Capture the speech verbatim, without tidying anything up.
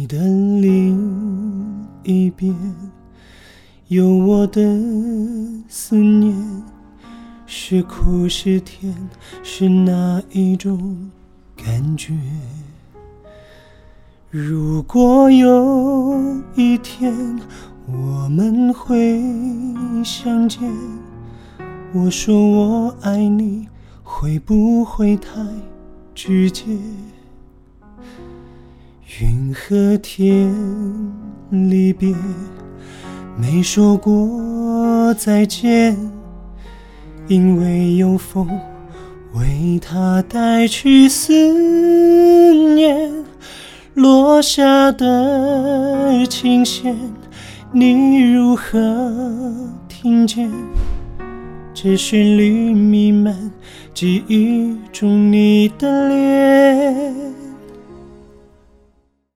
的另一边，有我的思念，是苦是甜，是哪一种感觉？如果有一天我们会相见，我说我爱你，会不会太直接？云和天离别，没说过再见，因为有风为它带去思念。落下的琴弦，你如何听见？这旋律弥漫记忆中你的脸。